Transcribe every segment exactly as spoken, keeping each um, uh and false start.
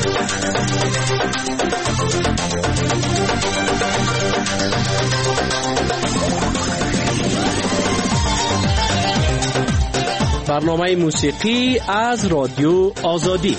برنامه موسیقی از رادیو آزادی.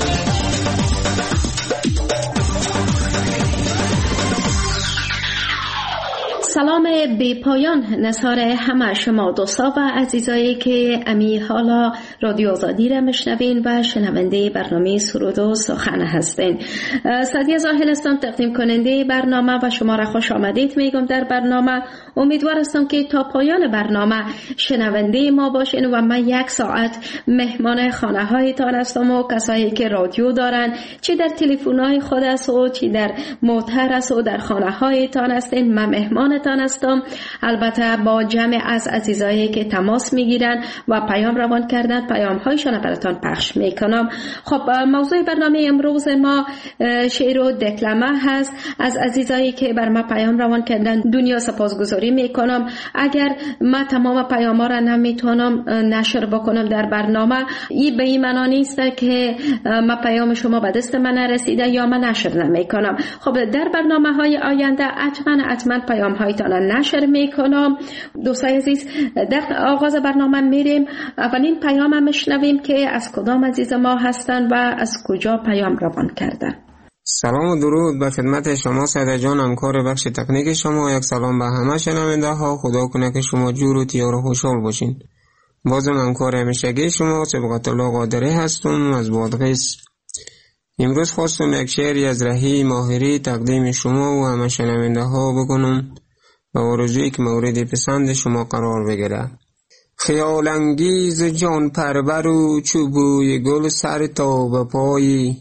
سلام بی پایان نثار همه شما دوستا و عزیزایی که امی حالا رادیو آزادی را میشنوین و شنونده برنامه سرود و سخن هستین. سعدیه زاهل هستم، تقدیم کننده برنامه و شما را خوش آمدید میگم در برنامه. امیدوار هستم که تا پایان برنامه شنونده ما باشین و من یک ساعت مهمان خانه هایتان هستم و کسایی که رادیو دارن، چی در تلفن های خود است و چی در موتر است و در خانه هایتان هستین، من مهمانتان هستم. البته با جمع از عزیزایی که تماس میگیرن و پیام روان کردن، پیام هایشان براتان پخش میکنم. خب موضوع برنامه امروز ما شعر و دکلمه هست. از عزیزایی که بر ما پیام روان کردن دنیا سپاسگزاری میکنم. اگر ما تمام پیام ها را نمیتونم نشر بکنم در برنامه، این به این معنا نیست که ما پیام شما به دست من نرسیده یا من نشر نمیکنم. خب در برنامه های آینده حتما حتما پیام هایتان نشر میکنم. دوستای عزیز، در آغاز برنامه میریم اولین پیام هم میشنویم که از کدام عزیز ما هستن و از کجا پیام روان کردن. سلام و درود به خدمت شما سعید جان، همکار بخش تکنیک شما. یک سلام به همه شنونده ها. خدا کنه که شما جور و تیار و خوشحال باشین. بازم همکار همیشگی شما صبغت الله قادری هستم از بادغیس. امروز خواستم یک شعری از رهی ماهری تقدیم شما و همه شنونده ها بکنم و آرزویی که مورد پسند شما قرار بگیره. خیال انگیز جان پرور و چوبوی گل سر تا به پایی،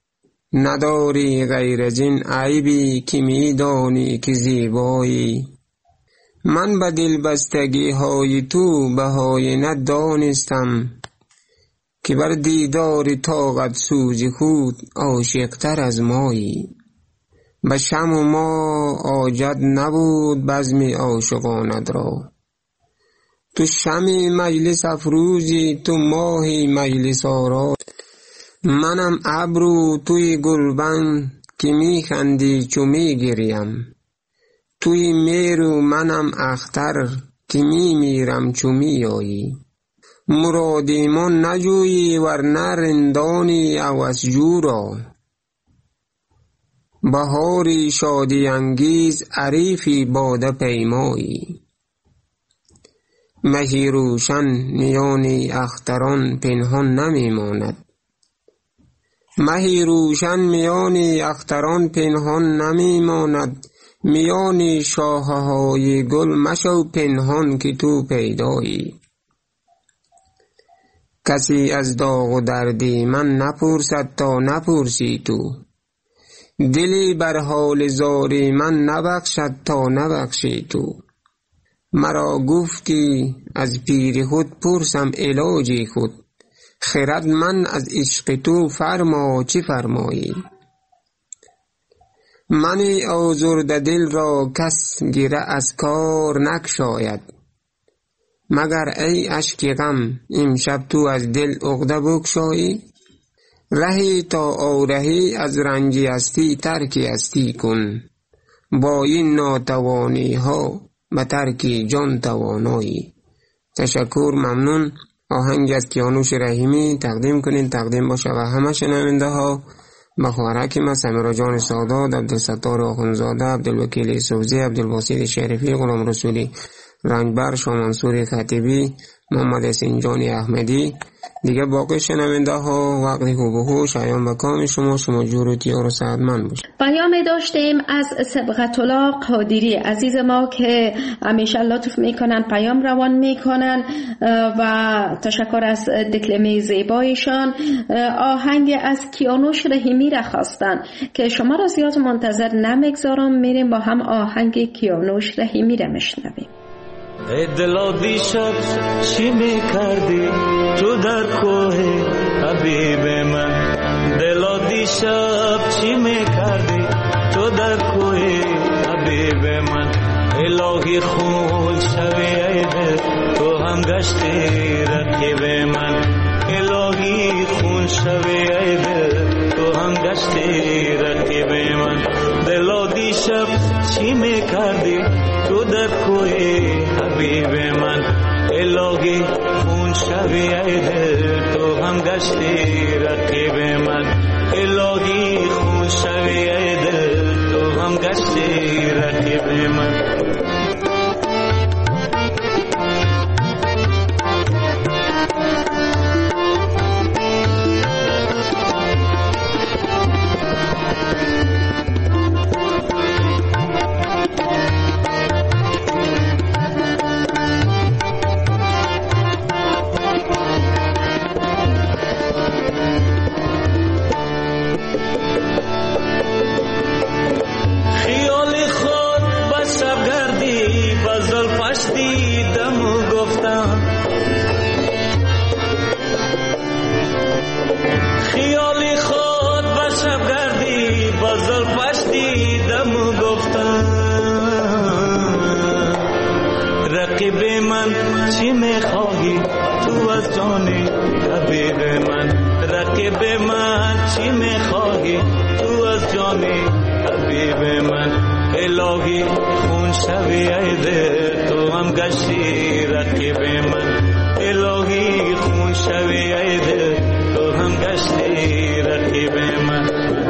نداری غیر از این عیبی که میدانی که زیبایی. من به دل بستگی های تو بهای ندانستم، که بر دیدار طاقت سوز خود عاشق تر از مایی. به شم و ما عاجت نبود بزم عاشقانت را، تو شمی مجلس افروزی تو ماهی مجلس آرا. منم ابرو توی گلبن که میخندی چو میگریم، توی میرو منم اختر که میمیرم چو میایی. مرادی من نجویی ورنه رندانی عوض جورا، بهاری شادی انگیز عریفی باده پیمایی. مهی روشن میانی اختران پنهان نمیماند، مهی روشن میانی اختران پنهان نمیماند. میانی شاخه های گل مشو پنهان که تو پیدایی. کسی از داغ و دردی من نپرسد تا نپرسی تو، دلی بر حال زاری من نبخشد تا نبخشی تو. مرا گفتی از پیر خود پرسم علاجی خود، خرد من از عشق تو فرما چی فرمایی. منی آزرده دل را کس گیره از کار نکشاید، مگر ای اشک غم امشب تو از دل عقده بگشایی. رهی تا آرهی از رنجی هستی ترکی هستی کن، با این ناتوانی ها به ترکی جان توانایی. تشکر، ممنون. آهنگ از کیانوش رحیمی تقدیم کنین، تقدیم باشه و همه شنونده ها. مخورک ما سمیرا جان سادات، عبدالستار آخونزاده، عبدالوکیل سوزی، عبدالباسط شریفی، غلام رسولی رنجبر، شاه منصور خطیبی، محمد حسین جانی احمدی. دیگه باقی شنونده ها وقتی خوب و خوش ایام به کام شما شما جور و تیار و سعدمند باش. پیام داشتیم از صبغت الله قادری عزیز ما که همیشه لطف میکنن، پیام روان میکنن و تشکر از دکلمه زیبایشان. آهنگ از کیانوش رحیمی را خواستن که شما را زیاد منتظر نمیگذارم، میریم با هم آهنگ کیانوش رحیمی را میشنویم. ای دلا دیشب چی میکردی تو در کوه حبیب من؟ دلا دیشب چی میکردی تو در کوه حبیب من؟ الهی خون شوی ای دل تو هم گشتی رقیب من، الهی خون شوی ای دل تو تو هم گشتی رقیب من. دلا دیشب چی میکردی تو در کوی حبیب من. الهی خون شوی ای دل تو هم گشتی رقیب من. الهی خون شوی ای دل تو هم گشتی رقیب من. چی میخواهی تو از جان حبیب من. رقیب من چی میخواهی تو از جان حبیب من. الهی خون شوی ای دل تو هم گشتی رقیب من. الهی خون شوی ای دل تو هم گشتی رقیب من.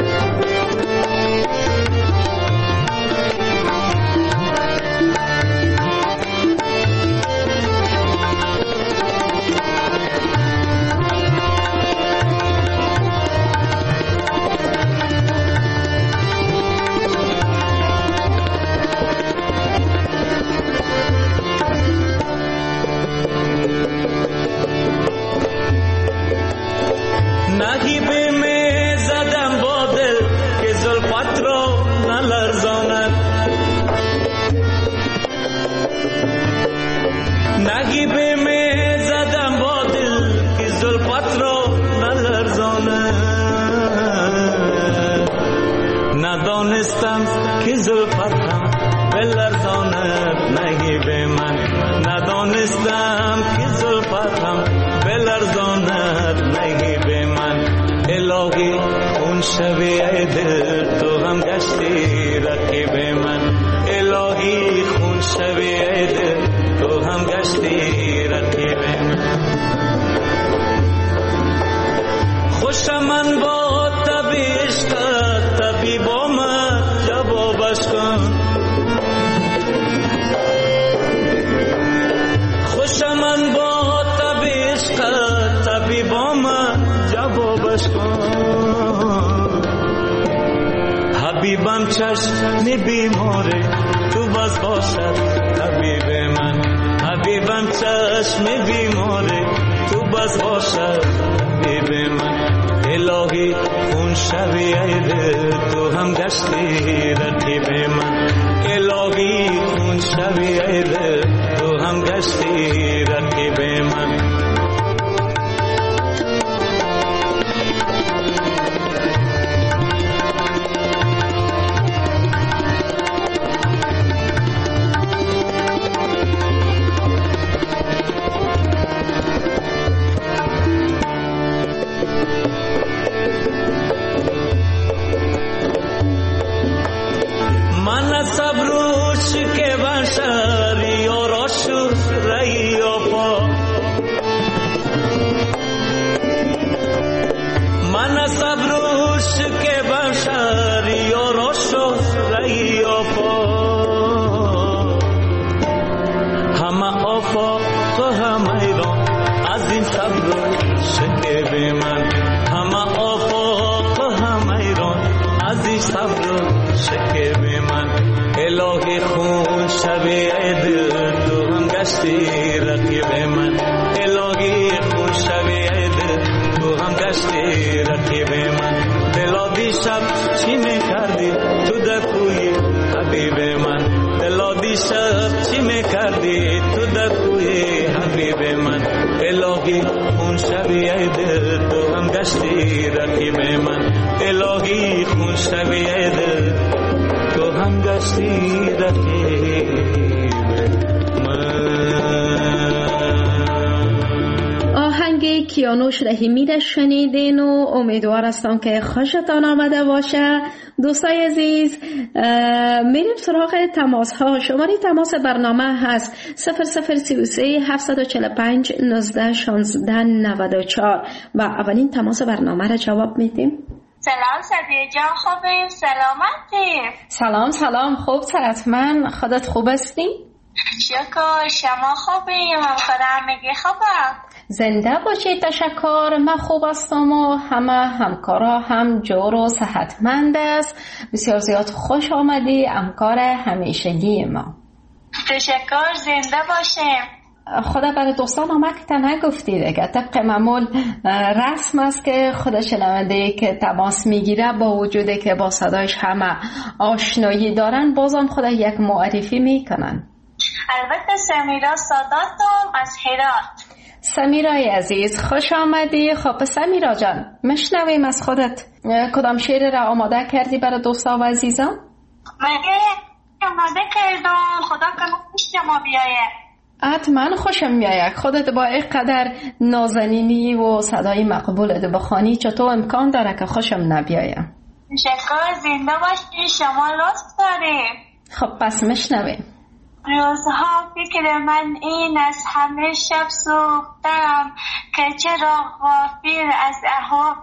ندانستم که زلفتم بلرزاند نگیب من. ندانستم که زلفتم بلرزاند نگیب من. الهی خون شوی ای دل تو هم گشتی رقیب من. الهی خون شوی ای دل تو هم گشتی رقیب من. خوش من با طبیعشت طبیب آمد جوابش کن. خوش من با طبیعشت طبیب آمد جوابش کن. حبیبم چشم بیماره تو بس باشد حبیب من. حبیبم چشم بیماره تو بس باشد حبیب من. الهی خون شوی ای دل تو هم گشتی رقیب من. الهی خون شوی ای دل تو هم گشتی رقیب من. من صبروش که بشری و راشوش رئی و پا. من صبروش که بشری و راشوش رئی و پا. همه آفا تو هم ایران از این صبروش که به من. همه آفا تو هم ایران از این صبروش که به من. الهی خون شوی ای دل تو هم گشتی رقیب من. الهی خون شوی ای دل تو هم گشتی رقیب من. دلا دیشب چی میکردی تو در کوی حبیب من. دلا دیشب چی میکردی تو در کوی حبیب من. الهی خون شوی ای دل تو هم گشتی رقیب من. الهی خون شوی ای دل تو هم گشتی رقیب من. آهنگ کیانوش رحیمی را شنیدین و امیدوار هستم که خوشتان آمده باشه. دوستای عزیز، میریم سراغ تماس ها. شماره تماس برنامه هست صفر صفر سی و سه هفت چهار پنج نوزده شانزده نود و چهار و اولین تماس برنامه را جواب میدیم. سلام صدیه جان، خوبیم؟ سلامتی؟ سلام سلام، خوب صحتمند. خودت خوب هستی؟ شکر، شما خوبیم؟ همکارم میگی خوبم؟ زنده باشید. تشکر، من خوب هستم و همه همکارا هم جور و صحتمند است. بسیار زیاد خوش آمدی همکار همیشگی ما. تشکر، زنده باشیم. خدا برای دوستان آمد که نگفتی دیگه، طبق معمول رسم است که خود شنونده که تماس میگیره با وجوده که با صدایش همه آشنایی دارن بازم خدا یک معرفی میکنن. البته سمیرا ساداتم از هرات. سمیرای عزیز خوش آمدی. خب سمیرا جان، مشنویم از خودت کدام شعر را آماده کردی برای دوستا و عزیزان؟ مگه آماده کردم، خدا کنه خوش ما بیایه. حتما خوشم میآید. خودت با اینقدر نازنینی و صدای مقبولت بخوانی چطور امکان داره که خوشم نبیاید؟ تشکر، زنده باشی. شما لطف داری. خب پس مشنویم. روزها فکر من این از همه شب سوختم که چرا غافل از احوال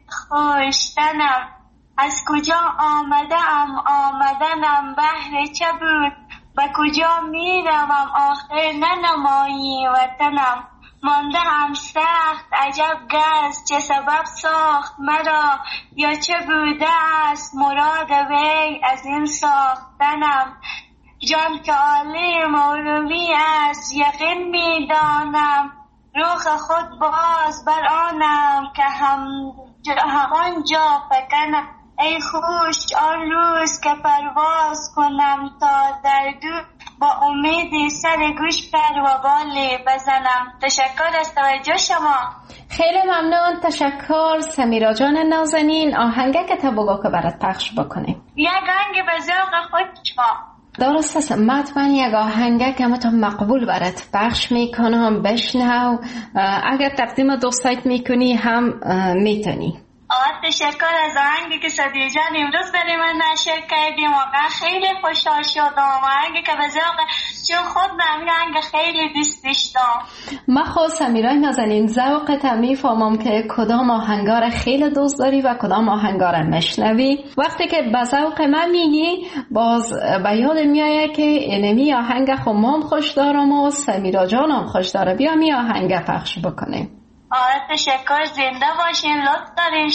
خوشتنم. از کجا آمدم آمدنم بهر چه بود، و کجا می روم آخر ننمایی وطنم. ماندم سخت عجب گز چه سبب ساخت مرا، یا چه بوده است مراد وی از این ساختنم. جان که عالی مولوی است یقین می دانم، روح خود باز بر آنم که هم همان جا فکنم. ای خوش آن روز که پرواز کنم تا در دور، با امید سر گوش پر و بالی بزنم. تشکر از توجه شما. خیلی ممنون. تشکر سمیرا جان نازنین. آهنگه که تا بگو که برات پخش بکنیم. یک آهنگ به ذوق خود شما. درست است. من یک آهنگه که من تو مقبول برات پخش میکنم، بشنو. اگر تقدیم دوستایت میکنی هم میتونی. آه تشکر از آهنگی که صدیه جان امروز برای من نشر کردیم. واقعا خیلی خوشحال شدم. آهنگی که به ذوق چون خود من آهنگ خیلی دوست داشتم. من خود سمیرای نازنین ذوقت میفهمم که کدام آهنگا را خیلی دوست داری و کدام آهنگا را میشنوی. وقتی که به ذوق من میگی باز به یاد میاد که اینمی آهنگ خودم خوش دارم و سمیرا جانم خوش داره. بیا می آهنگ پخش بکنیم. آره تشکر، زنده باشین. لطف دارین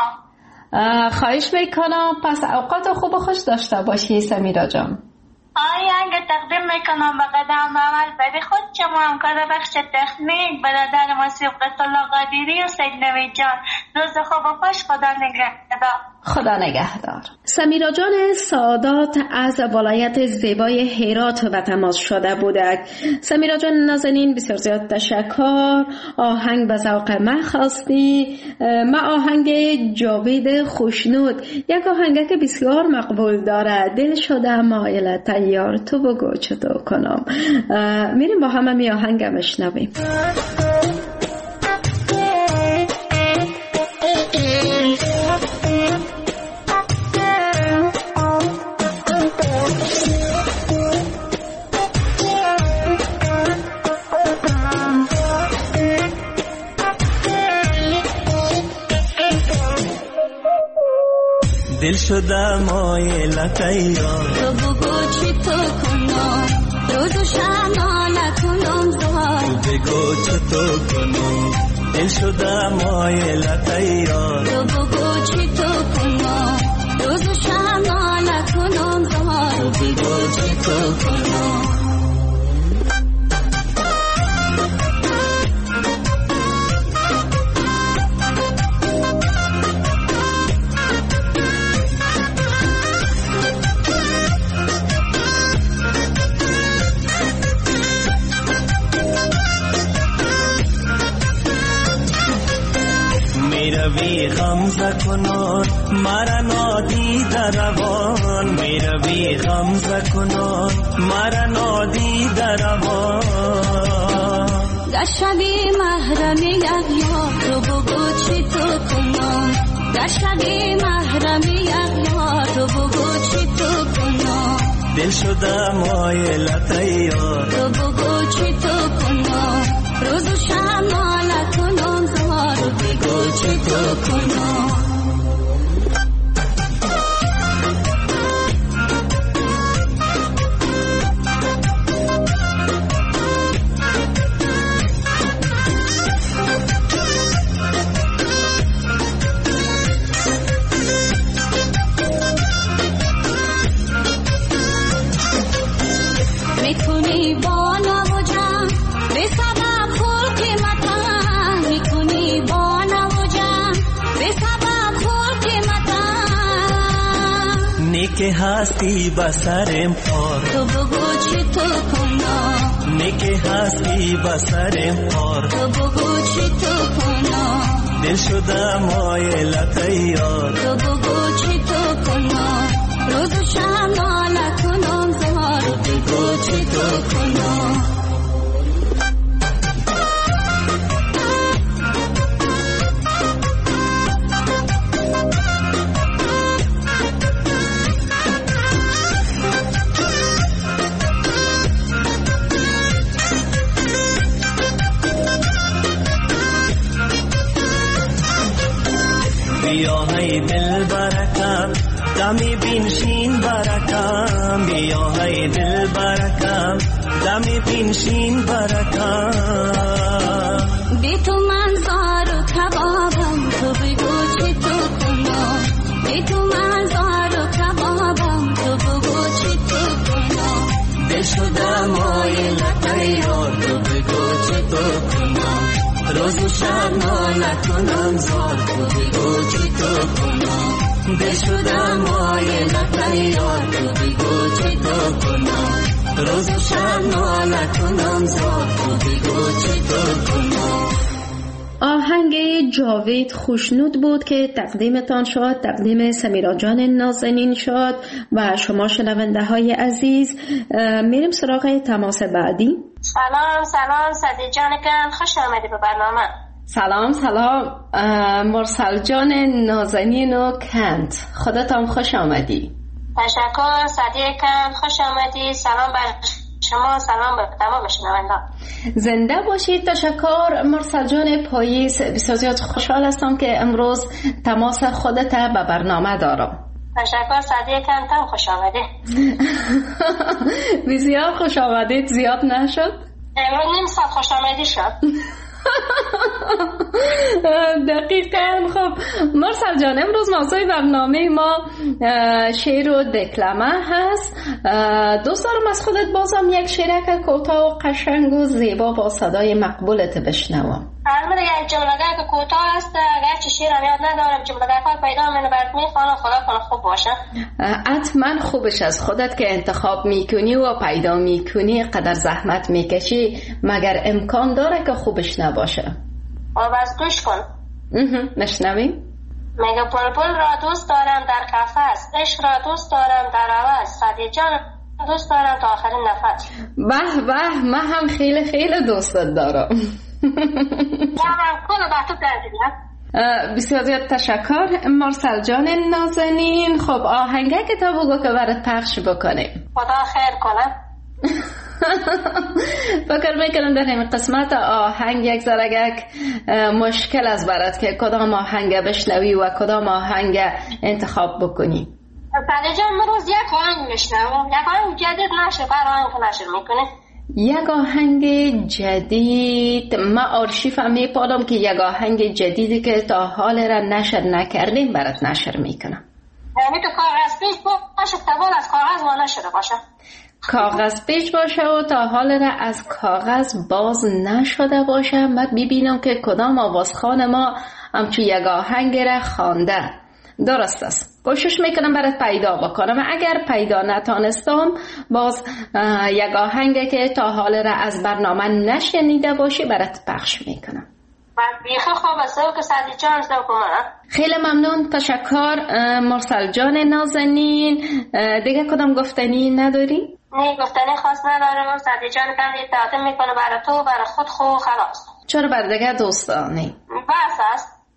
شما. خواهش میکنم. پس اوقات خوب و خوش داشته باشی سمیرا جان. آهنگ تقدیم میکنم به قدم عمل برای خود شما، همکار بخش تکنیک برادر ما سبقت الله قادری و سید نوید جان. روز خوب و خوش. خدا نگهدار. خدا نگهدار. سمیرا جان سادات از ولایت زیبای هرات و تماس شده بودند. سمیرا جان نازنین بسیار زیاد تشکر. آهنگ به ذوق من خواستی. من آهنگ جاوید خوشنود، یک آهنگ که بسیار مقبول داره. دل شده مایل تیار تو بگو چطور کنم. میریم با همه می آهنگ مشنویم. دل شده مایل تیار تو بگو چی تو کنم، روز و شب نکنم زار. تو بگو چی تو کنم، دل شده مایل تیار. تو بگو چی تو کنم، روز و شب نکنم زار. تو بگو چی تو کنم. میروی غمزه کنون مرا نادیده روان، میروی غمزه کنون مرا نادیده روان. در شبی محرم اغیار عشقی محرمی اغیار تو بگو چی تو کنم دل شده مایلت یار تو بگو چی تو کنم روز و شب ناله کنم زار تو بگو چی تو کنم میکنی با نوجم به سبب خور قیمتم میکنی با نوجم به سبب خور قیمتم نیک هستی بسرم پار تو بگو چی تو کنم نیک هستی بسرم پار تو بگو چی تو کنم دل شده مایلت یار تو بگو چی تو کنم روز و شب ناله کنم زار تو بگو چی تو کنم بیا های دل برکم دمی بینشین برکم بیا های دل برکم دمی بینشین برکم بی تو من زار و کبابم تو بگو چی تو کنم بی تو من زار و کبابم تو بگو چی تو کنم دل شده مایلت یار تو بگو چی تو کنم روز و شب ناله کنم زار تو بگو چی تو کنم دل شده مایلت یار تو بگو چی تو کنم روز و شب ناله کنم زار تو بگو چی تو کنم. آهنگ جاوید خوشنود بود که تقدیمتان شد، تقدیم سمیرا جان نازنین شد و شما شنونده های عزیز. میریم سراغ تماس بعدی. سلام سلام سعدی جان کن، خوش آمدی به برنامه. سلام سلام مرسل جان نازنین و کند، خودتان خوش آمدی. تشکر سعدی کن، خوش آمدی. سلام بر شما، سلام به تمام شنوندگان. زنده باشید. تشکر مرسل جان پاییز، بسیار زیاد خوشحال هستم که امروز تماس خودت به برنامه دارم. تشکر سعدی کن، تم خوش آمدی. بسیار خوش آمدید، زیاد نشد؟ امروز نیم ساعت خوش آمدی شد. دقیقاً. خب مرسل جان، امروز موضوع برنامه ما شعر و دکلمه هست. دوست دارم از خودت بازم یک شعرک کوتاه و قشنگ و زیبا با صدای مقبولت بشنوم. البته یک جمله که کوتاه است، اگرچه شعرم یاد ندارم، جمله کار پیدا منو برات میخوانم. خدا کنه خوب باشه. حتما خوبش از خودت که انتخاب میکنی و پیدا میکنی، قدر زحمت میکشی، مگر امکان داره که خوبش نباشه؟ و بس گوش کن. نشنویم؟ میگه بلبل را دوست دارم در قفس، عشق را دوست دارم در عوض، سعدی جان دوست دارم تا آخرین نفس. به به، من هم خیلی خیلی دوستت دارم. یعنی کل با تو دردیم. بسیار زیاد تشکر مرسل جان نازنین. خب آهنگه که تا بگو که برات پخش بکنیم. خدا خیر کنه. فکر میکنم در همین قسمت آهنگ یک ذره مشکل از برات که کدام آهنگ بشنوی و کدام آهنگ انتخاب بکنی. سعدی جان من روز یک آهنگ میشنوم، یک آهنگ جدید نشر بر آهنگ نشر میکنه. یک آهنگ جدید؟ من آرشیفم میپادم که یک آهنگ جدیدی که تا حال را نشر نکردیم برات نشر میکنم. یعنی تو کاغذ پیش باشه، تبال از کاغذ ما نشده باشه. کاغذ پیش باشه و تا حال را از کاغذ باز نشده باشه. من ببینم که کدام آوازخوان ما همچون یک آهنگ را خوانده. درست است، کوشش میکنم برات پیدا بکنم. اگر پیدا نتانستم باز یک آهنگ که تا حال را از برنامه نشنیده باشی برات پخش میکنم. بیخی خوب است که سعدی جان زده کنم. خیلی ممنون، تشکر مرسل جان نازنین. دیگه کدام گفتنی نداری؟ نه گفتنی خاص ندارم. سعدی جان کندی تقدیم میکنه برای تو برای خود خو خلاص. چرا بر دیگه دوستانی؟ بس است.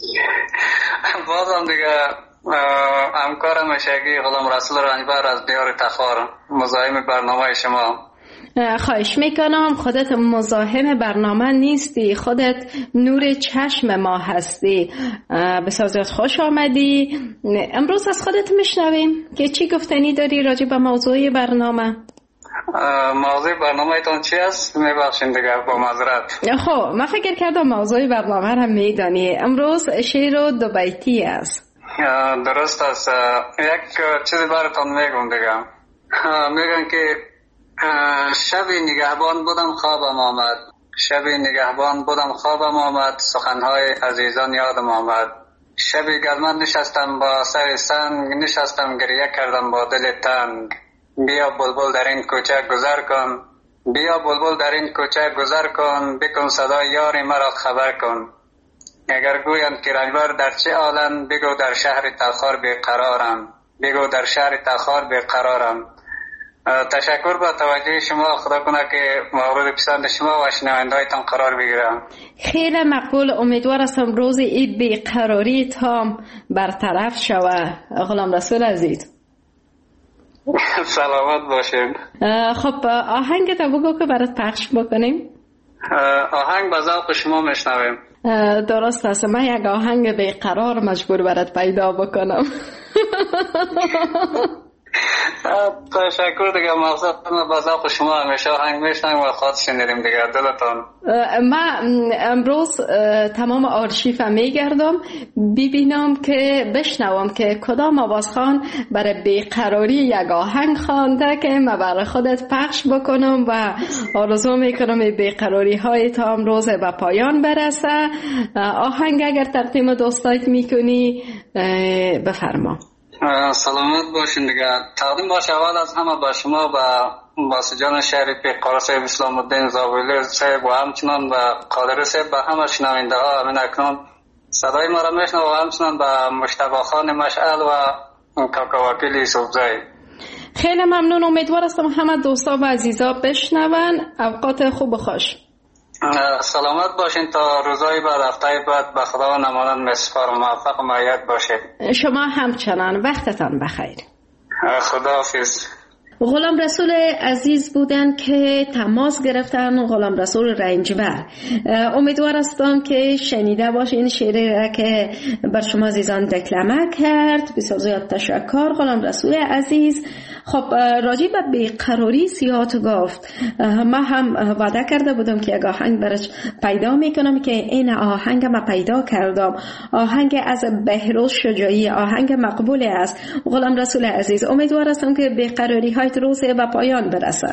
بازم دیگه همکار مشگی غلام رسول رنجبر از دیار تخار مزاحم برنامه شما. خواهش میکنم، خودت مزاحم برنامه نیستی، خودت نور چشم ما هستی. بسیار خوش آمدی. امروز از خودت میشنویم که چی گفتنی داری راجع به موضوع برنامه. موضوع برنامه ایتان چی است؟ میبخشین دیگه با معذرت. خب من فکر کردم موضوع برنامه هم میدانی. امروز شعر دو بیتی است. درست است. یک چیزی براتون میگم دیگه. میگن که شبی نگهبان بودم خوابم آمد، شبی نگهبان بودم خوابم آمد، سخنهای عزیزان یادم آمد. شبی گلمن نشستم با سر سنگ، نشستم گریه کردم با دل تنگ. بیا بلبل در این کوچه گذر کن، بیا بلبل در این کوچه گذر کن، بکن صدای یاری مرا خبر کن. اگر گویند که رنجبر در چه عالم، بگو در شهر تخار بیقرارم، بگو در شهر تخار بیقرارم. تشکر با توجه شما. خدا کنه که مورد پسند شما و شنوندهایتان قرار بگیرم. خیلی مقبول. امیدوار هستم روز این بیقراری تام برطرف شوه. غلام رسول عزیز سلامت باشین. خب آهنگ تا بگو که برات پخش بکنیم. آهنگ به ذوق شما میشنویم. درست است. من یک آهنگ بیقرار مجبور برات پیدا بکنم. تشکر دیگه. مقصد ما با ذوق شما همیشه آهنگ میشنویم و خواهد شنیدیم دیگه. دلتان. من امروز تمام آرشیف میگردم ببینم که بشنوم که کدام آوازخوان برای بیقراری یک آهنگ خوانده که من برای خودت پخش بکنم و آرزو میکنم بیقراری های تا امروز به پایان برسه. آهنگ اگر تقدیم دوستایت میکنی بفرما. سلامت باشین دیگه. تقدیم باشه اول از همه با شما و باسجان شهر پیقاره صاحب اسلام الدین زاویلی صاحب و همچنان به قادر صاحب و همه شنونده ها. همین اکنون صدای ما را میشنو و همچنان به مجتبی خان مشعل و کاکا وکیل یوسفزی. خیلی ممنون. امیدوار هستم همه دوستا و عزیزا بشنون. اوقات خوب و خوش. سلامت باشین تا روزهای بعد، هفته بعد. به خدا و نمانند مسفر و موفق و معید باشید. شما همچنان. وقتتان بخیر. خداحافظ. غلام رسول عزیز بودن که تماس گرفتن. غلام رسول رنجبر. امیدوار هستم که شنیده باشین شعری را که بر شما عزیزان دکلمه کرد. بسیار زیاد تشکر غلام رسول عزیز. خب راجع به بیقراری سیاحت گفت. ما هم وعده کرده بودم که یک آهنگ برش پیدا میکنم که این آهنگ ما پیدا کردم. آهنگ از بهروز شجاعی، آهنگ مقبول است. غلام رسول عزیز امیدوار هستم که بیقراری های روز به پایان برسه.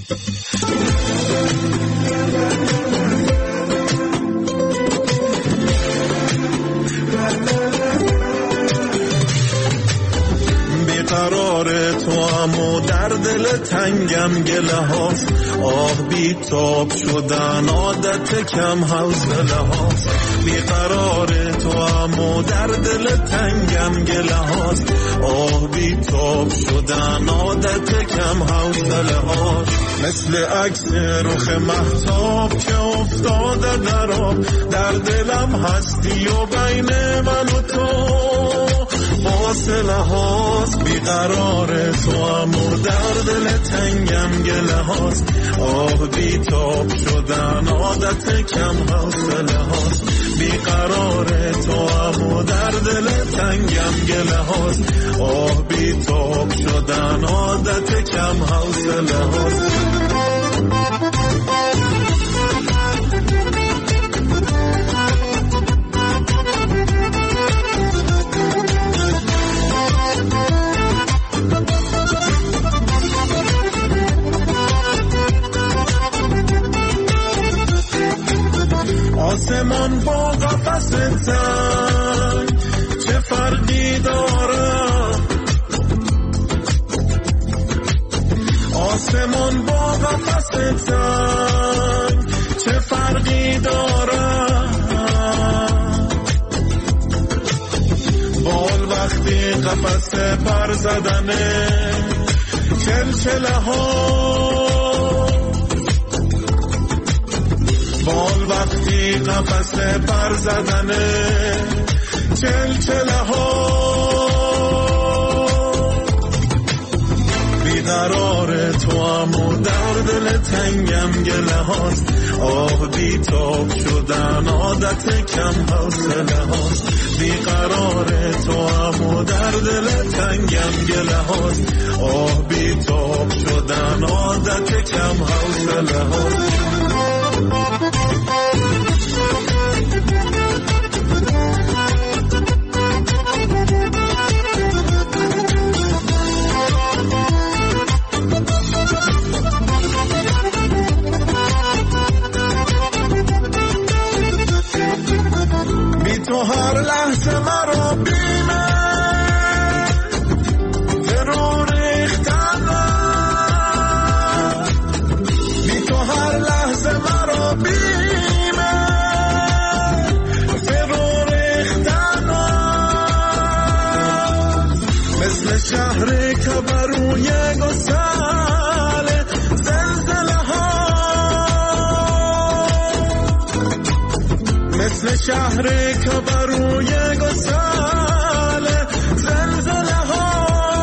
بیقرار تو اما در دل تنگم گله هاست، آه بی تاب شدن عادت کم حوصله هاست. بیقرار تو اما در دل تنگم گله هاست، آه بی تاب شدن عادت کم حوصله هاست. مثل عکس رخ مهتاب که افتاده در آب، در دلم هستی و بین من و تو فاصله هاست. بیقرار تو اما در دل تنگم گله هاست، آه بی تاب شدن عادت کم حوصله هاست. بیقرار تو اما در دل تنگم گله هاست، آه بی تاب شدن عادت کم حوصله هاست. آسمان با قفس تنگ چه فرقی داره، آسمان با قفس تنگ چه فرقی داره. بال وقتی قفس پر زدنه چلچله ها، بال وقتی قفس پر زدنه چلچله ها بیقرار تو هم و در دل تنگم گله هاست آه بیتاب شدن عادت کم حوصله هاست بیقرار تو هم و در دل تنگم گله هاست آه بیتاب شدن عادت کم حوصله هاست تو هر لحظه مرا بیمه فرو ریختنم بی تو هر لحظه مرا بیمه فرو ریختنم مثل شهر که بروی گسل زلزله ها مثل شهر که بروی گسل زلزله ها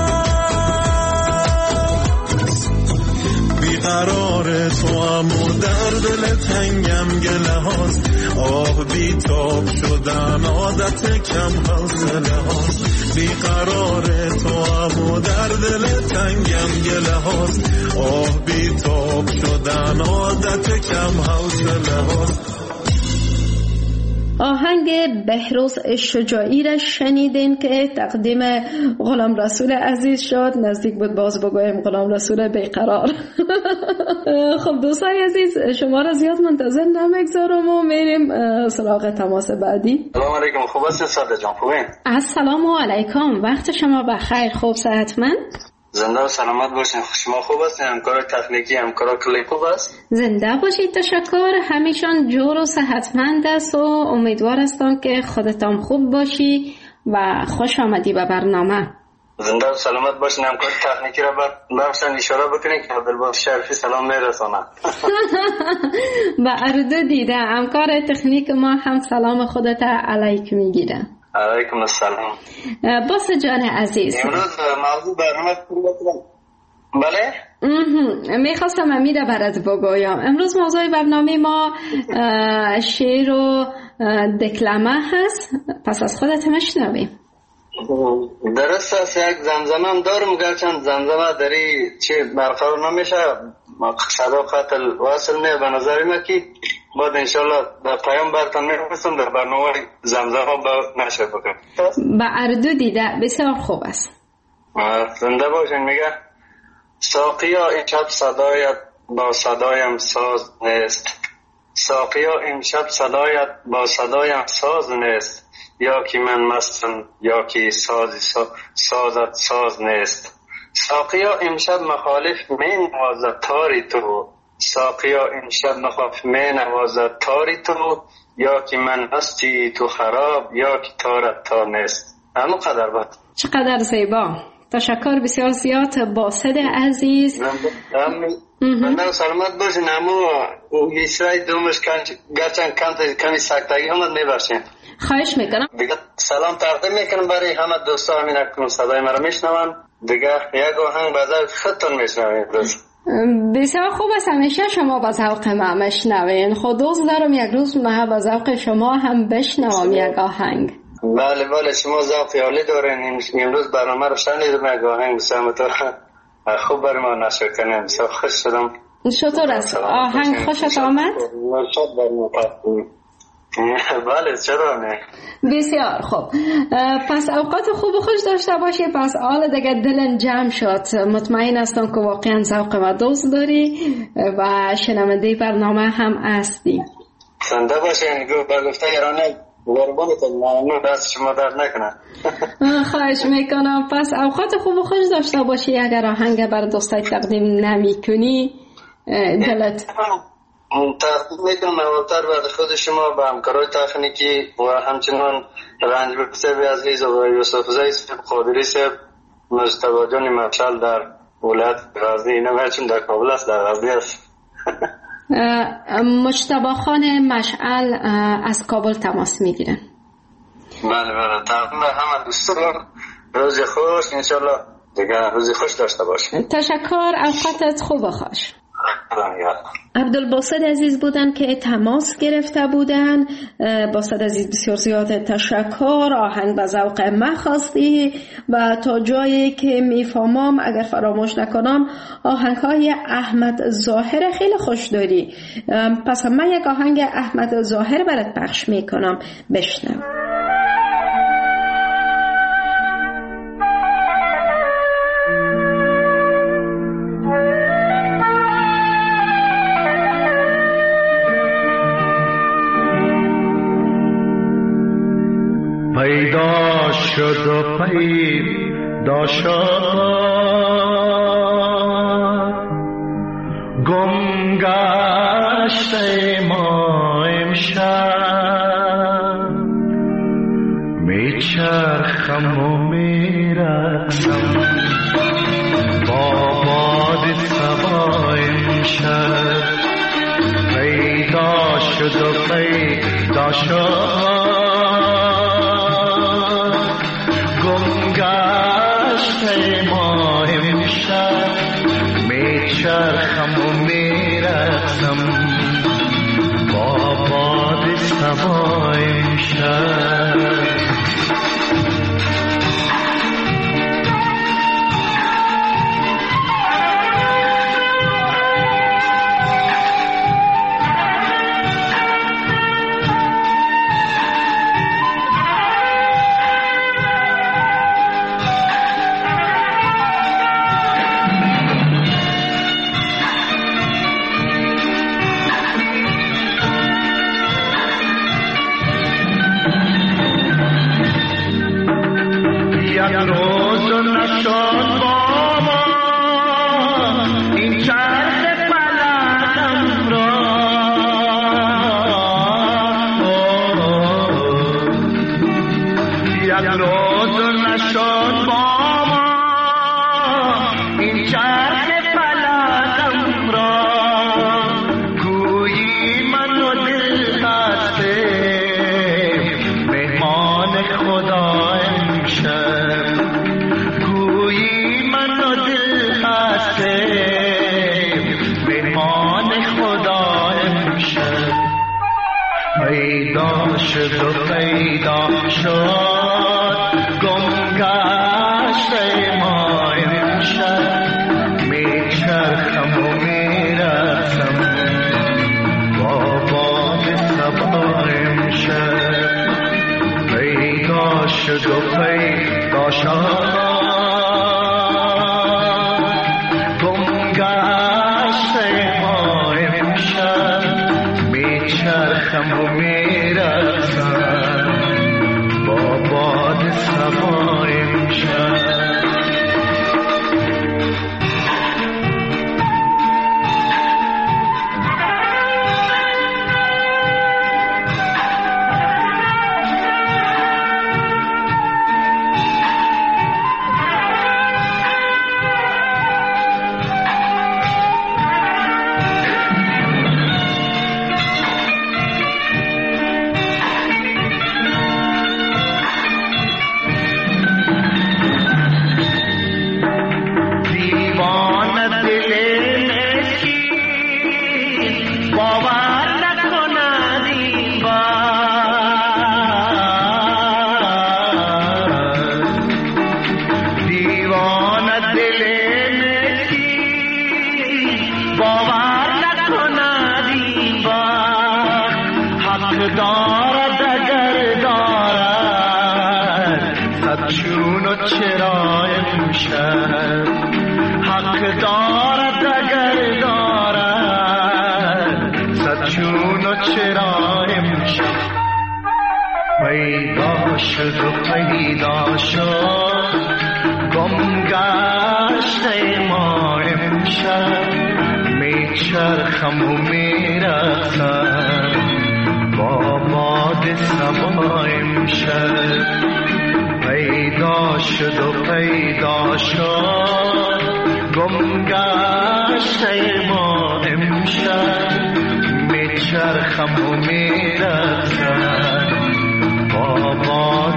بیقرار تو هم و در دل تنگم گله هاست آه بیتاب شدن عادت کم حوصله هاست بیقرار تو هم و در دل تنگم گله هاست آه بیتاب شدن عادت کم حوصله هاست. آهنگ بهروز شجاعی را شنیدین که تقدیم غلام رسول عزیز شد. نزدیک بود باز بگویم غلام رسول بیقرار. خب دوستای عزیز شما را زیاد منتظر نمیگذارم و میریم سراغ تماس بعدی. سلام علیکم. خوب هستین ساده جان؟ خوبین؟ السلام علیکم، وقت شما بخیر. خوب صحتمند؟ زنده و سلامت باشین. شما خوب هستین؟ همکار تکنیکی همکار کلی خوب است؟ زنده باشید. تشکر. همیشان جور و صحتمند است و امیدوار هستم که خودتان خوب باشی و خوش آمدی به برنامه. زنده و سلامت باشین. همکار تکنیکی را بخشن اشاره بکنید که عبدالباقی شریفی سلام میرسانه. با اردو دیده همکار تکنیک ما هم سلام خودت علیک میگیره. علیکم السلام. باس جان عزیز، امروز موضوع برنامه بله؟ میخواستم امیده برات بگویم. امروز موضوع برنامه ما شعر و دکلمه هست، پس از خودت مشنویم. درست است. یک زمزمه هم دارم گرچند زمزمه داری چی برقرار نمیشه، صدا قتل واصل نه به نظر ما که بعد انشالله در پیام برتان میرسم در برنامه زمزمه با نشر بکنم. با اردو دیده بسیار خوب است. زنده باشین. میگه ساقیا امشب صدایت با صدایم ساز نیست، ساقیا امشب صدایت با صدایم ساز نیست، یا که من مستم یا که سازی سازت ساز نیست. ساقیا امشب مخالف می نوازد تاری تو، ساقیا امشب مخالف می نوازد تاری تو، یا که من مستی تو خراب یا که تارت تا نیست. همون قدر بود. چقدر زیبا. تشکر بسیار زیاد باسد عزیز. من سلامت باشین. همون ایسرای دومش گرچند کمی سکتگی همت میباشین. خواهش میکنم. دیگه سلام تقدیم میکنم برای همه دوستا همین اکنون صدای مرا میشنون. دیگه یک آهنگ بازار خودتون میشنوین. بسیار خوب است. همیشه شما با ذوق ما میشنوین. خود دوست دارم یک روز ما با ذوق شما هم بشنوم یک آهنگ. بله بله شما ذوق عالی دارین. امروز برنامه رو شنیدم یک آهنگ بسیار خوب برای ما نشر کنیم. بسیار خوش شدم. چطور است؟ آهنگ خوشت آمد؟ بله چرا نه. بسیار خوب. پس اوقات خوب و خوش داشته باشی. پس حالا دیگه دلم جمع شد. مطمئن هستم که واقعا ذوق و دوست داری و شنونده برنامه هم هستی. زنده باشین. با گفته ایرانه قربانتون ممنون. دست شما درد نکنه. خواهش میکنم. پس اوقات خوب و خوش داشته باشی. اگر آهنگ بر دوستای تقدیم نمی کنی دلت تقدیم میکنم اولتر بعد خود شما به همکارای تکنیکی و همچنان رنجبر صاحب عزیز و یوسف زی صاحب قادری صاحب، مجتبی جان مشعل در ولایت غزنی، اینا چون در کابل است، در غزنی است. مجتبی خان مشعل از کابل تماس میگیرن. بله بله، تقدیم همه دوستان روز خوش، انشالله دیگه روز خوش داشته باشیم. تشکر، اوقاتت خوب و خوش. عبدالباسط عزیز بودن که تماس گرفته بودن. باسط عزیز بسیار زیاد تشکر، آهنگ به ذوق من خواستی و تا جایی که میفهمم اگر فراموش نکنم آهنگ های احمد ظاهر خیلی خوش داری، پس من یک آهنگ احمد ظاهر برات پخش میکنم، بشنو. پیدا شد و پیدا شد، گم گشت ما امشب، میچرخم و میرقصم با باد صبا امشب. پیدا شد و پیدا شد، ما امشب، میچرخم و میرقصم با باد صبا امشب. روز نشد با ما این چرخ فلکم را، یک روز نشد با ما این چرخ فلکم را، گویی من و دل هستیم مهمان خدا امشب، مهمان خدا امشب. پیدا شد و پیدا شد، گم گشت ما امشب، میچرخم و میرقصم با باد صبا امشب. پیدا شد و پیدا شد، میچرخم و میرقصم با باد صبا امشب. دارد اگر دارد صد چون و چرا امشب، حق دارد اگر دارد صد چون و چرا امشب. پیدا شد و پیدا شد، گم گشت ما امشب، میچرخم و میرقصم با باد صبا امشب. پیدا شد و پیدا شد، گم گشت ما امشب، میچرخم و میرقصم با باد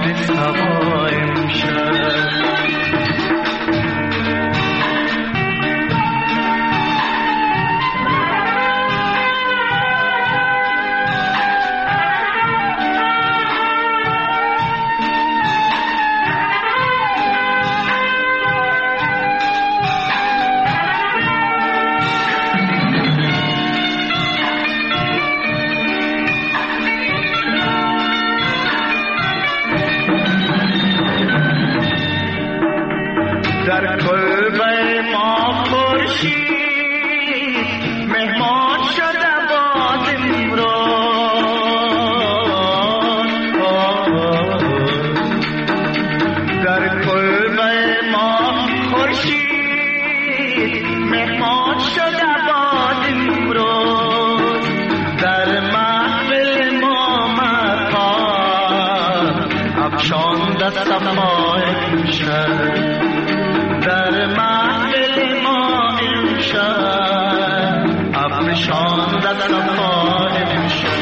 مهمان شد عباد امروز در محفل ما مقام افشاند صفا امشب در محفل ما امشب افشاند صفا امشب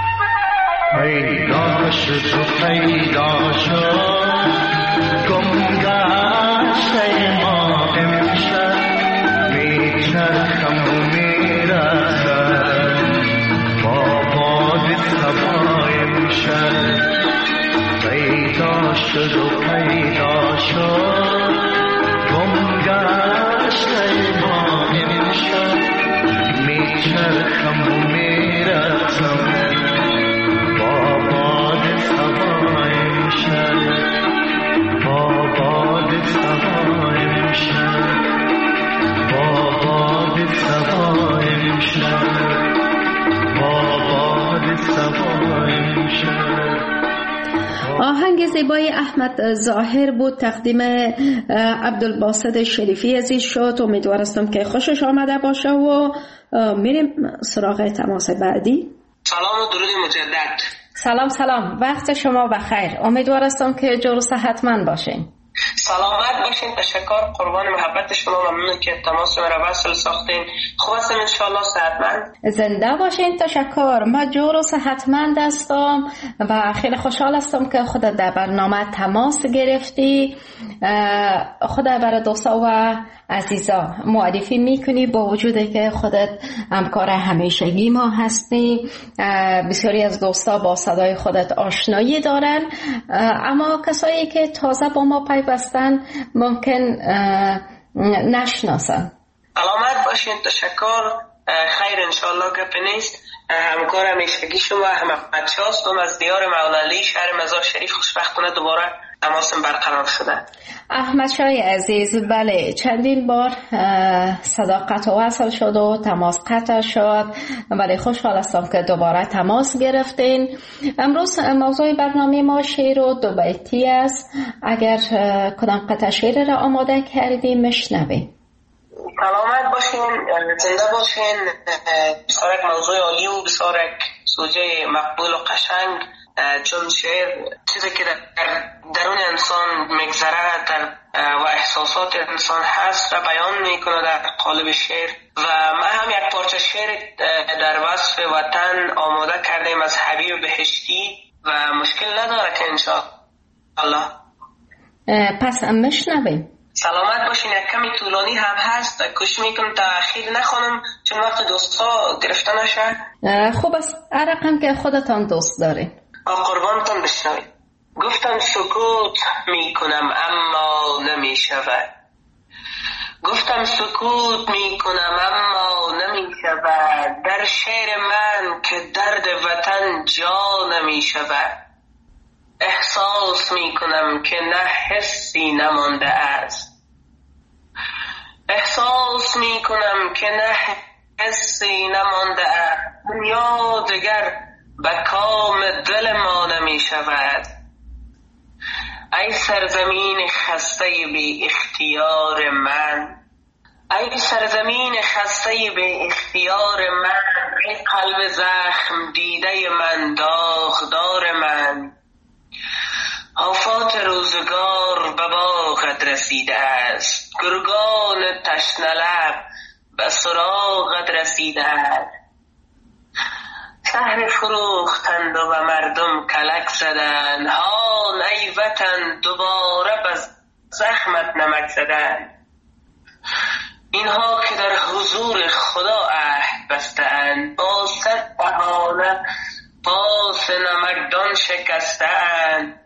پیدا شد و پیدا شد گمگشته ما امشب میچرخم و میرسم با باد صبا امشب پیدا شد و پیدا شد گمگشته ما امشب میچرخم و میرسم آهنگ زیبای احمد ظاهر بود، تقدیم عبدالباسط شریفی عزیز شد. امیدوارم که خوشش آمده باشه و میریم سراغ تماس بعدی. سلام و درود مجدد. سلام سلام، وقت شما بخیر. امیدوارم که جور و صحتمند باشین. سلامت باشین. تشکر، قربان محبت شما. ممنون که تماس مرا وصل ساختین. خوب هستم انشاءالله، صحتمند. زنده باشین. تشکر. ما جور و صحتمند هستم و خیلی خوشحال هستم که خودت در برنامه تماس گرفتی. خودت برای دوستا و عزیزا معرفی میکنی، با وجودی که خودت همکار همیشگی ما هستی. بسیاری از دوستا با صدای خودت آشنایی دارن، اما کسایی که تازه با ما پیوستن ممکن نشناسن. سلامت باشین. تشکر. خیر انشاءالله گپ نیست. همکار همیشگی شما احمد شاه هستم از دیار مولا علی، شهر مزار شریف. خوشبختانه دوباره تماسم برقرار شده. احمد شاه عزیز، بله چندین بار صداقت وصل شد و تماس قطع شد، ولی خوشحال هستم که دوباره تماس گرفتین. امروز موضوع برنامه ما شعر و دو بیتی است. اگر کدام قطعه شعر را آماده کردیم میشنویم. سلامت باشین، زنده باشین. بسیار موضوع عالی و بسیار سوژه مقبول و قشنگ، چون شعر چیزی که در درون انسان میگذره در و احساسات انسان هست و بیان میکنه در قالب شعر. و ما هم یک پارچه شعر در وصف وطن آماده کردیم از حبیب بهشتی و مشکل نداره که انشاءالله. پس میشنویم. سلامت باشین. یک کمی طولانی هم هست، کوشش میکنم تأخیر نخونم چون وقت دوستا گرفته نشه. خوب است، هر رقم که خودتان دوست دارین. قربانتان بشنوید. گفتم سکوت میکنم اما نمیشود، گفتم سکوت میکنم اما نمیشود، در شعر من که درد وطن جا نمیشود. احساس میکنم که نه حسی نمانده است، احساس میکنم که نه حسی نمانده است، دنیا دیگر به کام دل ما نمی شود. ای سرزمین خسته بی اختیار من، ای سرزمین خسته بی اختیار من، ای قلب زخم دیده من، داغدار من. آفات روزگار به باغت رسیده است، گرگان تشنه لب به سراغت رسیده است. شهر فروختند و به مردم کلک زدند، هان ای وطن دوباره به زخمت نمک زدند. اینها که در حضور خدا عهد بستند، با صد بهانه پاس نمکدان شکستند.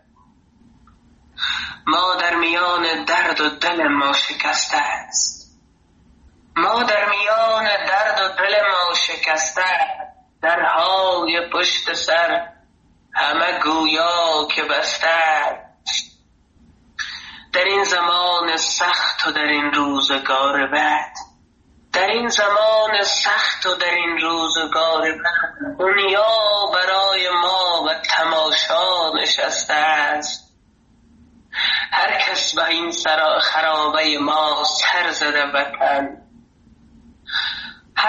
ما در میان درد و دل ما شکسته است، ما در میان درد و دل ما شکسته است. درهای پشت سر همه گویا که بسته است. در این زمان سخت و در این روزگار بعد، در این زمان سخت و در این روزگار بعد، دنیا برای ما و تماشا نشسته است. هر کس به این سرا خرابه ما سر زده وطن،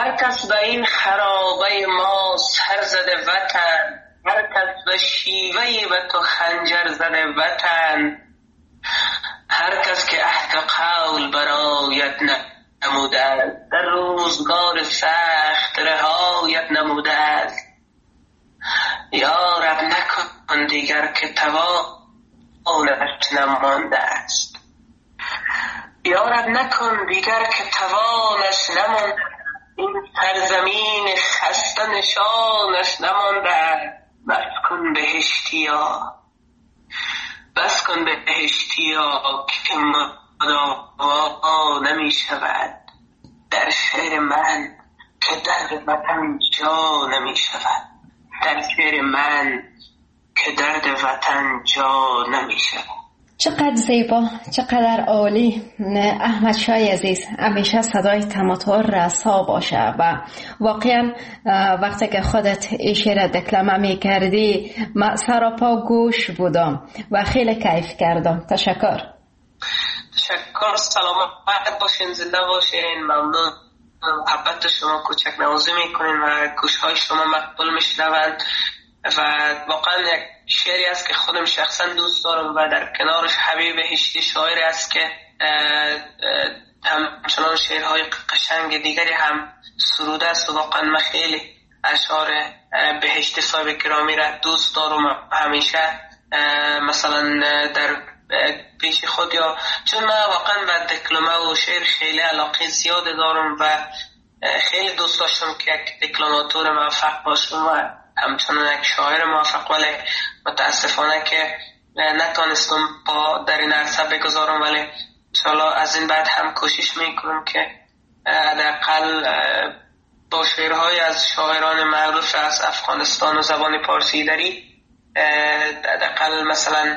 هر کس به این خرابه ما سر زده وطن، هر کس به شیوه به تو خنجر زده وطن، هر کس که عهد قول برایت نموده است، در روزگار سخت رهایت نموده است. یا رب نکن دیگر که توانش نمانده است، یا رب نکن دیگر که توانش نمانده است. این سرزمین خسته نشانش نمانده است. بس کن بهشتیا، بس کن بهشتیا که مداوا نمی شود در شعر من که درد وطن جا نمی شود، در شعر من که درد وطن جا نمی شود. چقدر زیبا، چقدر عالی. احمد شاه عزیز، همیشه صدای تماتور رسا باشه و واقعا وقتی که خودت این شعر دکلمه می کردی من سراپا گوش بودم و خیلی کیف کردم. تشکر. تشکر. سلامت باشین، زنده باشین. ممنون. محبت شما کوچک نوازی میکنین و گوشهای شما مقبول میشنوند و واقعا یک شعری است که خودم شخصا دوست دارم و در کنارش حبیب بهشتی شاعری است که همچنان شعرهای قشنگ دیگری هم سروده است و واقعا من خیلی اشعار بهشتی صاحب گرامی را دوست دارم. همیشه مثلا در پیش خود یا چون من واقعا به دکلمه و شعر خیلی علاقه زیاد دارم و خیلی دوست داشتم که یک دکلماتور موفق باشم و همچنان یک شاعر موفق، ولی متاسفانه که نتونستم با در این عرصه بگذارم، ولی انشاءالله از این بعد هم کوشش میکنم که حداقل با شعرهای از شاعران معروف از افغانستان و زبان پارسی داری حداقل مثلا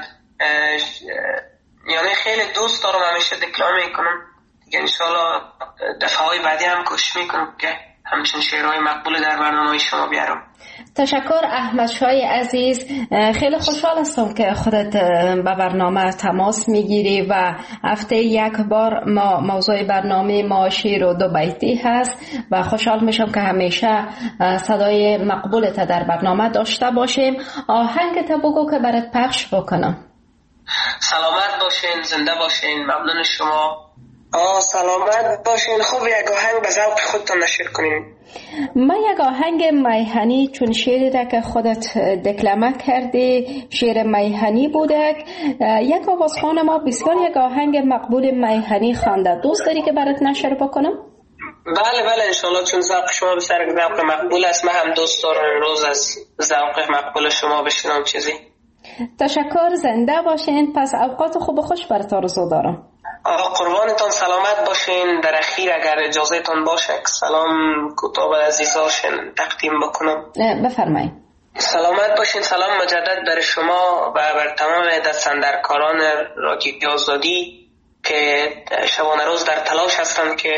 یعنی خیلی دوست دارم همیشه دکلمه میکنم دیگه. انشاءالله دفعه های بعدی هم کوشش میکنم که همچنین شعرهای مقبول در برنامه شما بیارم. تشکر احمد شاه عزیز. خیلی خوشحال هستم که خودت به برنامه تماس میگیری و هفته یک بار ما موضوع برنامه ما شعر و دو بیتی هست و خوشحال میشم که همیشه صدای مقبولت در برنامه داشته باشیم. آهنگت بگو که برات پخش بکنم. سلامت باشین، زنده باشین. ممنون شما. آه سلامت باشین. خوب یک آهنگ به ذوق خودتون نشر کنین. ما یک آهنگ میهنی، چون شعری را که خودت دکلمه کردی شعر میهنی بوده، یک آوازخوان ما بسیار یک آهنگ مقبول میهنی خوانده. دوست داری که برات نشر بکنم؟ بله بله انشالله، چون ذوق شما بسیار ذوق مقبول است. من هم دوست دارم روز از ذوق مقبول شما بشنوم چیزی. تشکر، زنده باشین. پس اوقات خوب و خوش برات آرزو دارم. آقا قربانتان، سلامت باشین. در اخیر اگر اجازهتون باشه سلام کوتاه به عزیزاشون تقدیم بکنم. بفرمایید. سلامت باشین. سلام مجدد بر شما و بر تمام دستاندرکاران رادیو آزادی که شبانه روز در تلاش هستند که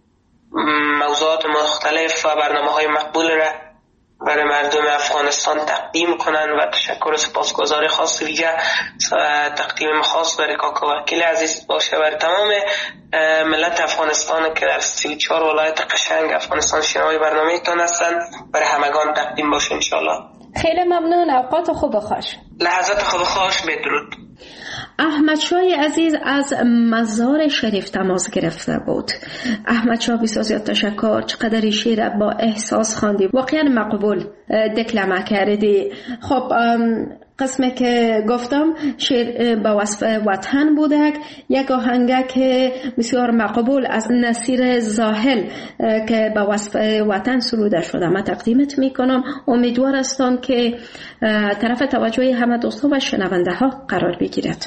موضوعات مختلف و برنامه‌های مقبول را برای مردم افغانستان تقدیم کنن و تشکر و سپاسگزاری خاص ویژه تقدیم خاص برای کاکا وکیل عزیز باشه برای تمام ملت افغانستان که در سی و چهار ولایت قشنگ افغانستان شنوای برنامه تان هستن، برای همگان تقدیم باشه انشالله. خیلی ممنون. اوقات خوب و خوش. لحظات خوب و خوش. بدرود. احمد شاه عزیز از مزار شریف تماس گرفته بود. احمد شاه بسیار زیاد تشکر. چقدر شعر با احساس خواندی، واقعا مقبول دکلمه کردی. خب قسمی که گفتم شعر با وصف وطن بوده، یک آهنگ که بسیار مقبول از نصیر زاهل که با وصف وطن سروده شده من تقدیمت میکنم. امیدوار هستم که طرف توجه همه دوستان و شنونده ها قرار بگیرد.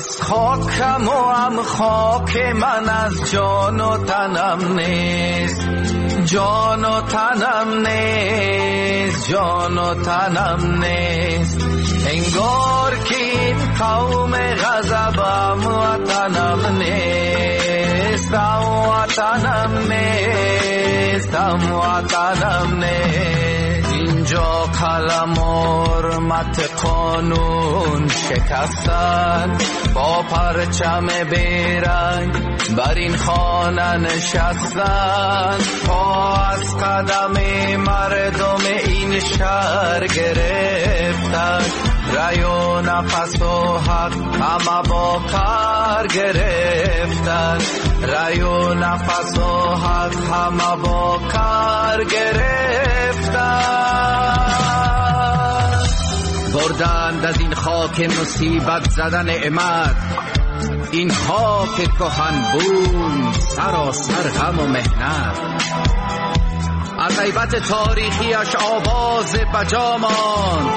از خاکم و هم خاک من از جان و تنم نیست، جان و تنم نیست، جان و تنم نیست. انگار که این قوم غضبم وطنم نیست، هم وطنم نیست، هم وطنم نیست. اینجا قلم حرمت قانون شکستن، با پرچم بیرنگ بر این خانه نشستن. پا از قدم مردم این شهر گرفتن، رای و نفس و حق همه با کار گرفتن، رای و نفس و حق همه با کار گرفتن. بردند از این خاک مصیبت زدن نعمت، این خاک کهن بوم سراسر غم و مهنت. از غیبت تاریخیش آواز بجا ماند،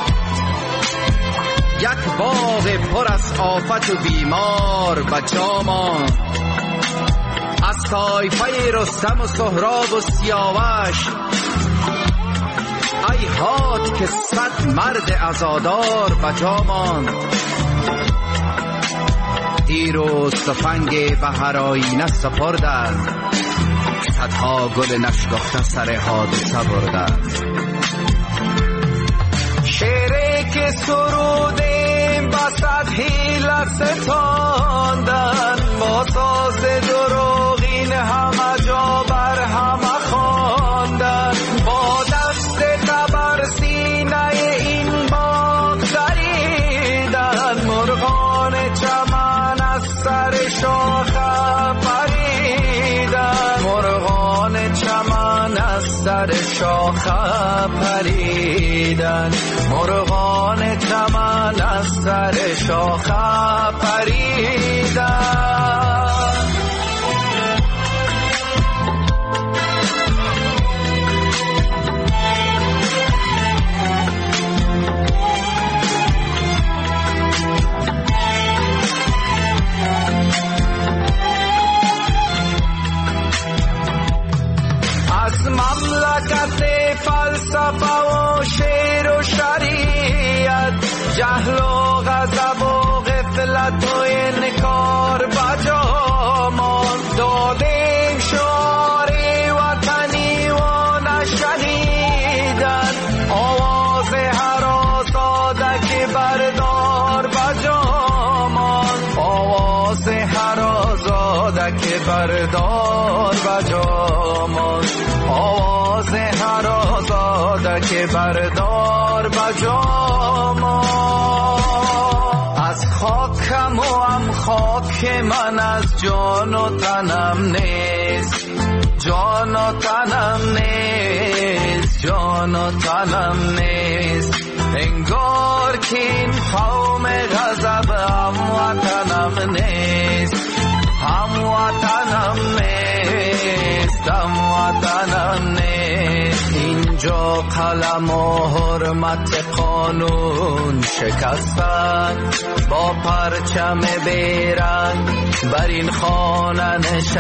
یک باغ پر از آفت و بیمار بجا ماند. از طایفه رستم و سهراب و سیاوش ای هات که صد مرد عزادار بجا ماند. تیر و سپنگ بهر آینه سپردند، صدها گل نشکفته سر حادثه بردند. شعری که سرودیم بسد حیله ستاندن، با ساز دروغین همه جا بر همه خواندن. با دست تبر سینه این باغ دریدن، مرغان چمن از سر شاخه پریدن، مرغان چمن از سر شاخه پریدن، مرغان چمن از سر شاخه پریدن. از مملکت فلسفه و شعر و شریعت، جهل و غضب و غفلت و انکار بجا ماند. دادیم شعار وطنی و نشنیدن، آواز هر آزاده که بردار بجا ماند، آواز هر آزاده که بردار بجا ماند، آواز هر آزاده که بردار بجا ماند. از خاکم و هم خاک من از جان و تنم نیست، جان و تنم نیست، جان و تنم نیست. انگار که این قوم غضب هم وطنم نیست، هم وطنم نیست، هم وطنم نیست. اینجا قلم و حرمت قانون شکستن، با پرچم بیرنگ بر این خانه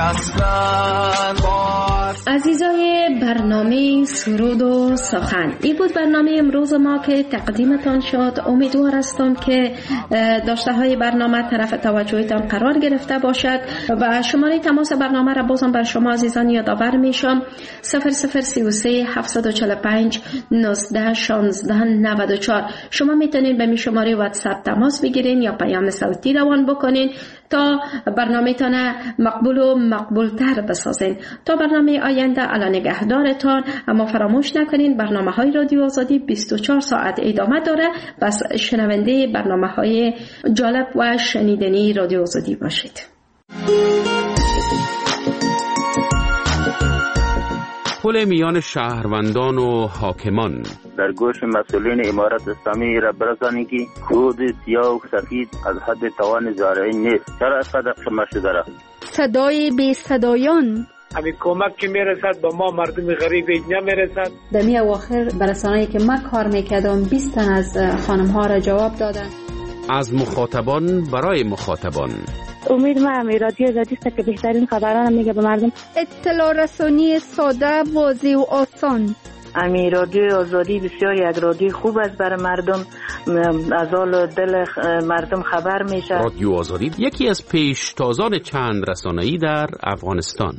نشستن. عزیزای برنامه سرود و سخن، این بود برنامه امروز ما که تقدیمتان شد. امیدوار هستم که داشته های برنامه طرف توجهتان قرار گرفته باشد و شماره تماس برنامه را بازم بر شما عزیزان یادآور میشم: صفر صفر سی و سه هفتصد و چهل و پنج نوزده شانزده نود و چهار. شما میتونید به می شماره واتساپ تماس بگیرین یا پیام صوتی روان بکنین تا برنامه تان مقبول و مقبول تر بسازین. تا برنامه آینده الا نگهدارتان. اما فراموش نکنین برنامه های رادیو آزادی بیست و چهار ساعت ادامه داره، بس شنونده برنامه های جالب و شنیدنی رادیو آزادی باشید. پل میان شهروندان و حاکمان. در گوش مسئولین امارت اسلامی را برسانید که کود سیاه و سفید از حد توان زارعین نیست. چرا اینقدر شما شده را؟ صدای بی صدایان. همین کمک که میرسد با ما مردم غریب نمیرسد. در می اواخر برسانه‌ای که من کار میکردم بیست تن از خانم ها را جواب دادن. از مخاطبان برای مخاطبان. امید ما رادیو آزادی است که بهترین خبران میگه به مردم. اطلاع رسانی ساده، واضح و آسان. امی رادیو آزادی بسیار یک رادیو خوب است برای مردم، از حال دل مردم خبر میشه. رادیو آزادی یکی از پیشتازان چند رسانه‌ای در افغانستان.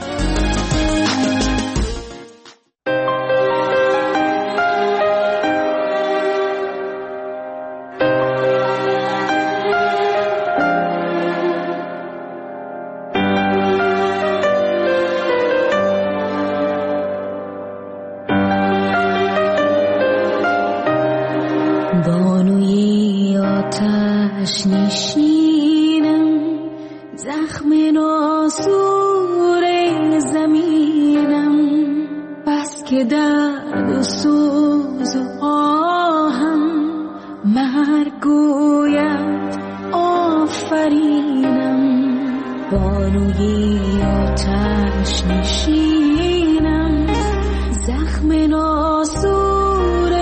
بانوی آتش نشینم، زخم ناسور زمینم، بس که درد و سوز و آهم مرگ گوید آفرینم. بانوی آتش نشینم، زخم ناسور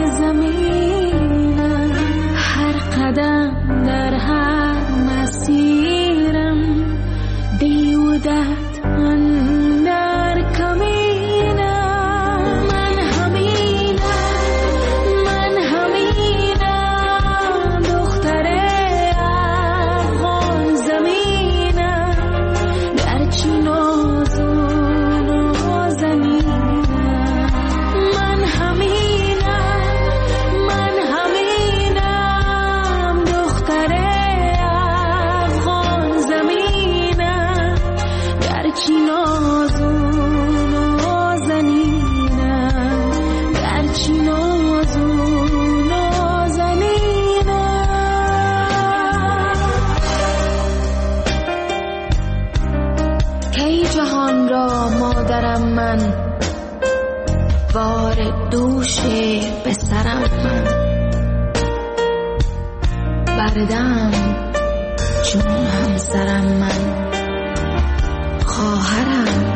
زمینم، هر قدم در هر مسیرم بیودت اندر کمینم. من همینم، من همینم، دختر افغان زمینم، گرچه نازون و زمینم. من همینم، من همینم، دختر افغان زمینم، گرچه نازون و زنینم، گرچه نازون و زنینم. کی جهان را مادرم من، بار دوش به سرم من، بردم چون همسرم من، خواهرم